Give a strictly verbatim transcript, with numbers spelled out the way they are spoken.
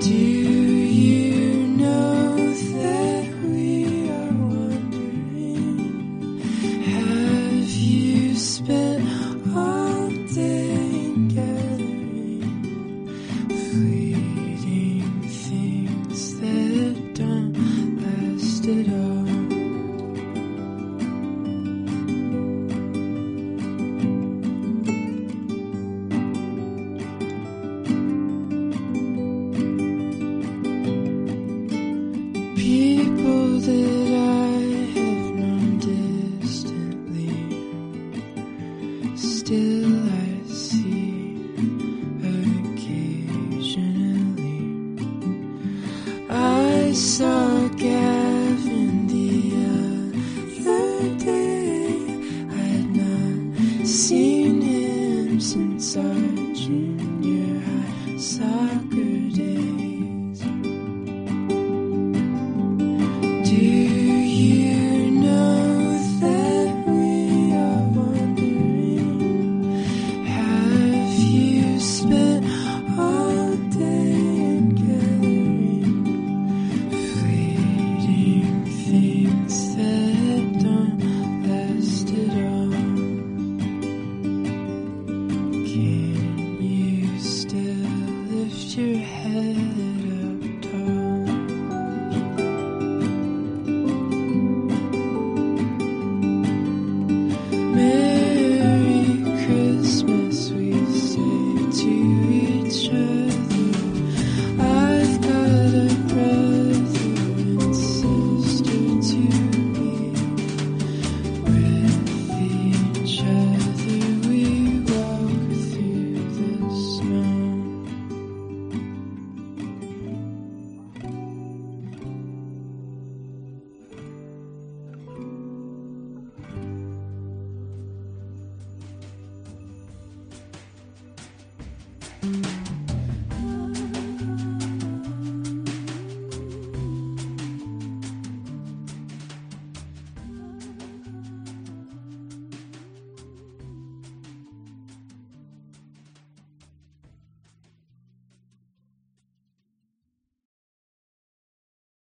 Do you know that we are wandering? Have you spent all day gathering fleeting things that don't last at all? People that I have known distantly, still I see occasionally. I saw Gavin the other day. I had not seen him since our junior high soccer days. Do you know that we are wandering? Have you spent all day gathering fleeting things that don't last at all? Can you still lift your head up tall? Merry Christmas, we say to each other. I've got a brother and sister to be. With each other we walk through the snow. Mm-hmm.